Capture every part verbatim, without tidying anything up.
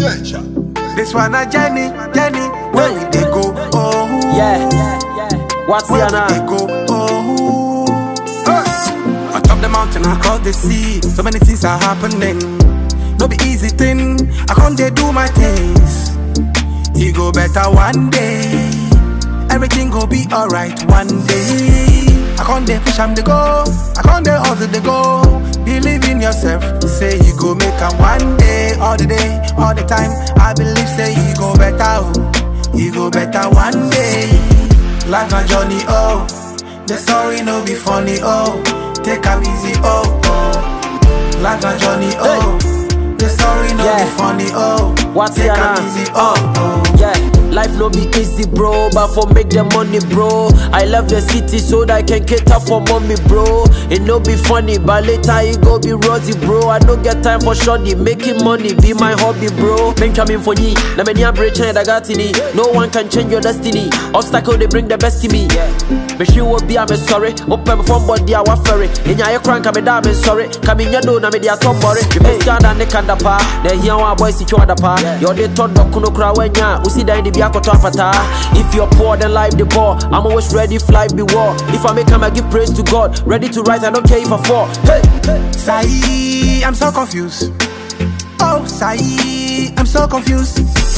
This one a Jenny, Jenny, where we dey go? Oh, yeah. What's where the we dey go? Oh, hey. On top the mountain, across the sea, so many things are happening. No be easy thing, I can't dey do my things. It go better one day, everything go be alright one day. I can't dey push am dey go, I can't dey hustle dey go. Believe in yourself, say you go make am one day, all the day, all the time. I believe say you go better, oh, you go better one day. Life na journey, oh, the story no be funny, oh. Take am easy, oh, oh. Life na journey, oh, the story no Yeah. be funny, oh. What's Take the am name? easy, oh, oh. Yeah, life no be easy, bro, but for make the money, bro. I love the city so that I can cater for mommy, bro. It no be funny, but later it go be rosy, bro. I don't get time for shoddy, making money be my hobby, bro. Men coming for ye, na many a break and I got in it. No one can change your destiny. Obstacle they bring the best to me. But she will be, I'm sorry. Open from body, I want ferry. In your crank, I'm a damn sorry. Coming your door, I'm a dear Tom Borry. You may stand and neck and the pa. Then here our boys sit you at the pa. You're the third doc, no cry when ya. We see that in the Biako Tapata. If you're poor, then life the ball. I'm always ready, fly be war. If I make come, I give praise to God. Ready to rise, I don't care if I fall. Hey, hey. Sai, I'm so confused. Oh, Sai, I'm so confused.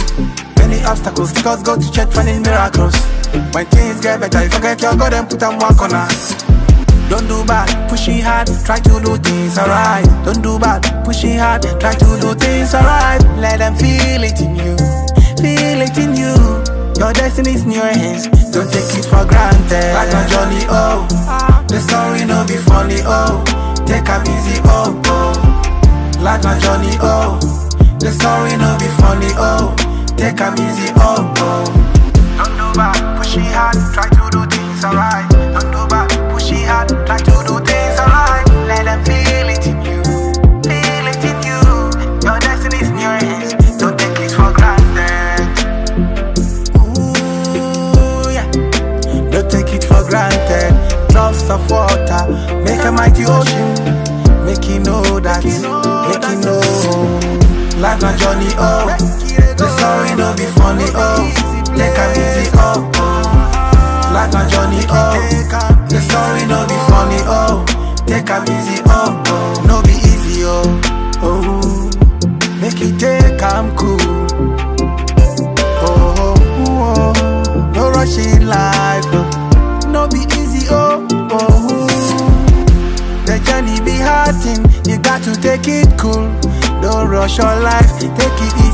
Many obstacles, because go to church finding miracles. When things get better, you forget your God and put them one corner. Don't do bad, pushing hard, try to do things alright. Don't do bad, pushing hard, try to do things alright. Let them feel it in you, feel it in you. Your destiny's in your hands, don't take it for granted. Like a journey, oh, the story no be funny, oh. Take a easy, oh, oh. Like a journey, oh, the story no be funny, oh. Take a easy, oh, oh. Don't do bad, push it hard, try to do things alright. Don't do bad, push it hard, try to do things alright. Let them feel it in you, feel it in you. Your destiny's in your hands, don't take it for granted. Ooh, yeah, don't take it for granted. Drops of water, make a mighty ocean. Make you know that, make you know. Life na journey, oh. The story no be funny, oh. Take a easy, oh, oh. Life na journey, oh. The story no be funny, oh. Take a easy, oh, oh. No be easy, oh, oh. Make it take, I'm cool. Oh, oh, oh. No rush in life, oh. No be easy, oh, oh. The journey be hard thing, you got to take it cool. Don't rush your life, take it easy.